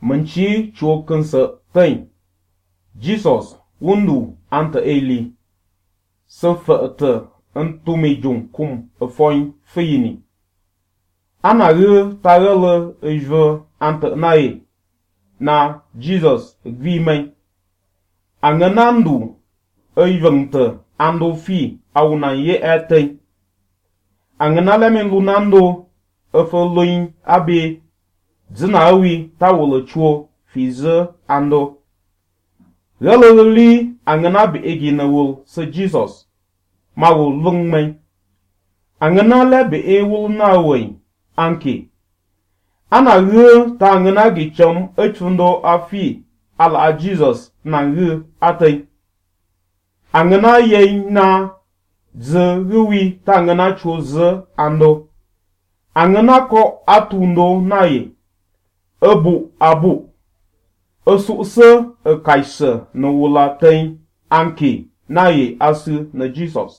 Menchi chuo kunsa tain. Jesus wundu anta eli. Sefete entumi jung kum efoin feyini. Ana tarele ejve anta nae. Na Jesus gvimen. Anganandu ejvente ando fi awuna ye eten. Anganalemen lunando efeloin abe. Zinawi tawole chuo fize ando. Relali angana be egina wul se Jesus. Ma wul lungmen. Angana le be e wul na wen anke. Ana ta angana gichom echundo afi ala Jesus na atay. Angana ye na ze ruwi ta angana chuo ze ando. Angana ko atundo na ye. Ebu abu. Esukse kaise na wula ten anke na ye asu na Jesus.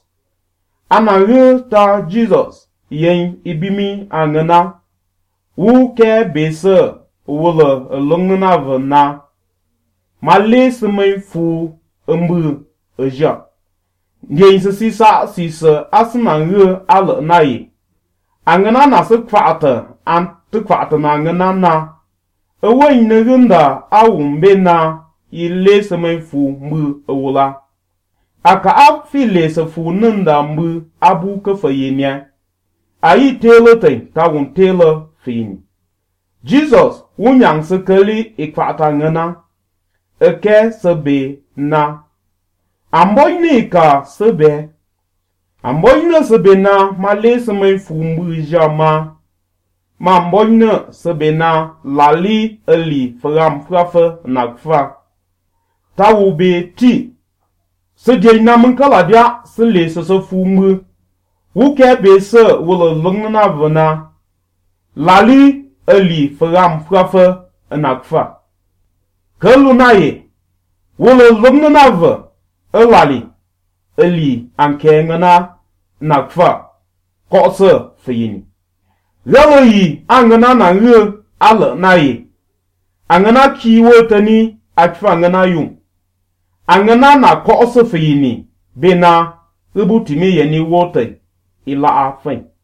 Ana ta Jesus yen ibimi angana. Wu ke bese wula lungna vna. Male semen fu mbu eja. Yen se sisa asna ala na ye. Angana na se kwata an te kwata na angana na. Ewe inegunda awumbe na ile semen fu mbu ewula. Aka afile se fu nunda mbu abu kefayenya. Ayi tele ten tawun tele fini. Jesus wunyang sekeli ikwata ngana. Eke sebe na. Amboyne ka sebe. Amboyne sebe na male semen fu mbu jama. Ma mboyne sebe na lali eli fram frafe na kfa. Tawube ti. Se jay na mnkala dia se le se fu mbu. Wuke be se wule lungna vna. Lali eli fram frafe na kfa. Kelu na ye. Wule lungna v. Lali eli anke ngana na kfa. Kose feyini. Relo yi angana na ala na ye. Angana ki wotani atfa angana yung. Angana na kose feyini. Bena ubutimi yeni wote ila afen.